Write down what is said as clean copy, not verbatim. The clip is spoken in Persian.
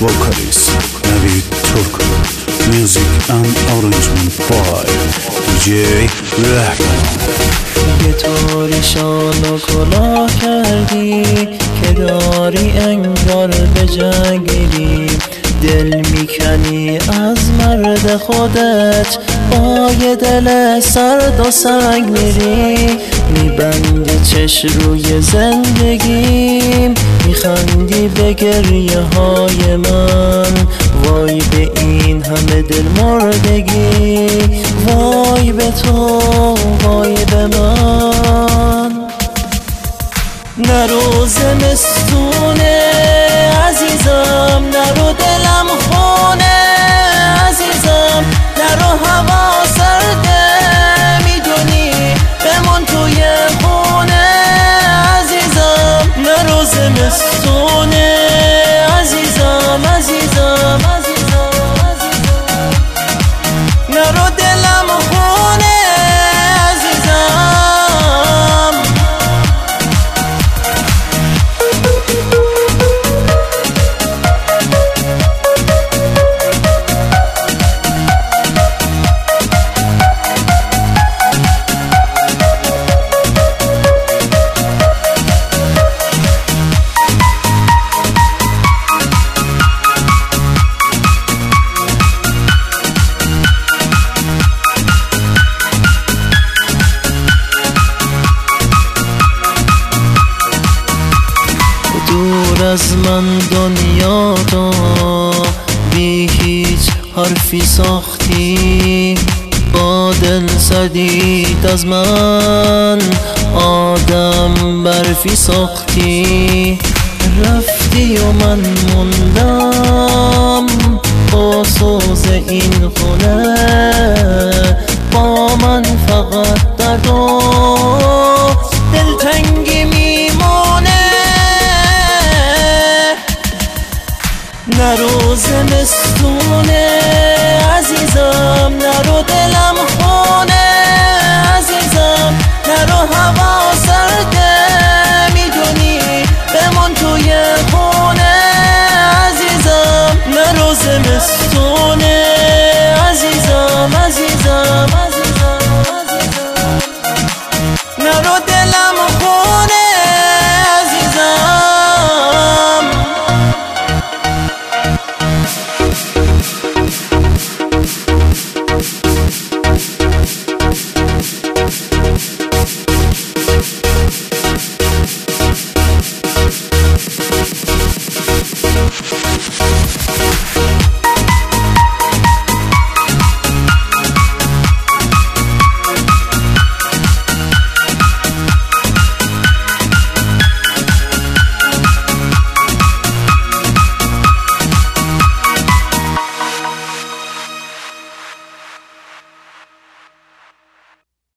vocalist Navid Turko. Music and arrangement by DJ رحمان. یه طوری شان و کلاه کردی که داری انگار به جنگیری، دل میکنی از مرد خودت، با یه دل سرد و سنگ میری، میبندی چش روی زندگیم، میخندی به گریه های من، وای به این همه دل مردگی، وای به تو، وای به من. نرو زمستونه عزیزم، نرو دلم خونه عزیزم، نرو هوا سرده میدونی بمون توی خونه عزیزم، نرو زمستونه عزیزم عزیزم عزیزم عزیزم، نرو دلم خونه عزیزم. دور از من دنیا تو بی هیچ حرفی ساختی، با دل زدید از من آدم برفی ساختی، رفتی و من موندم با سوز این خونه، با من فقط درد و دلتنگی میمونه. نرو زمستونه عزیزم، نرو دلم خونه عزیزم، نرو هوا سرده میدونی بمون توی خونه عزیزم، نرو زمستونه عزیزم عزیزم عزیزم عزیزم، نرو دلم خونه عزیزم.